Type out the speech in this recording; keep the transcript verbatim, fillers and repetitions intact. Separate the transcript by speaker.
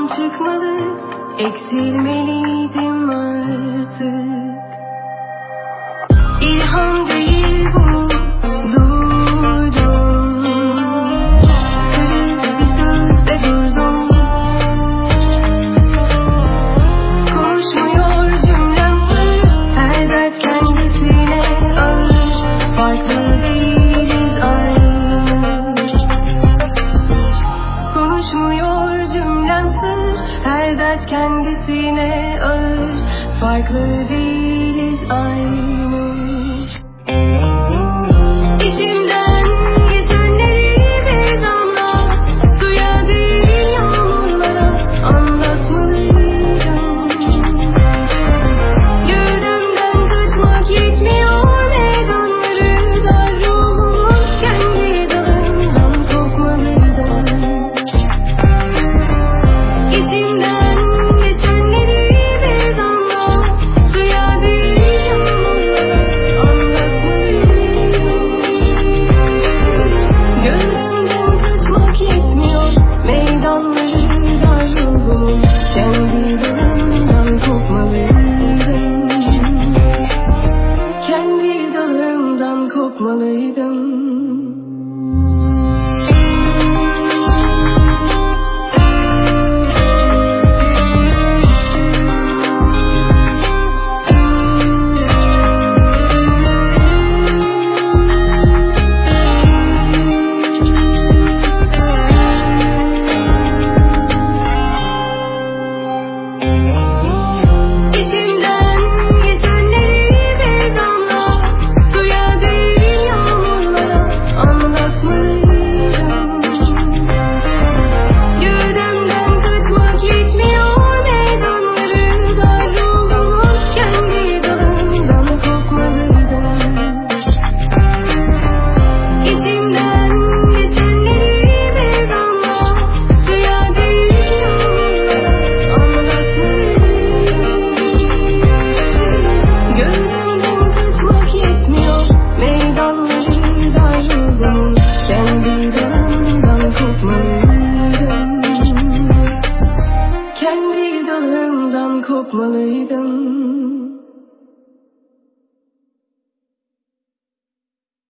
Speaker 1: Seslerim çıkmalı, eksilmeliydim artık. İlham değil bu, duydum. Kırık bir sözle durdum. Konuşmuyor cümlem sır, her dert kendisine ağır. Farklı değiliz aynı. Konuşmuyor cümlem sır, her dert kendisine ağır. Farklı değiliz aynı.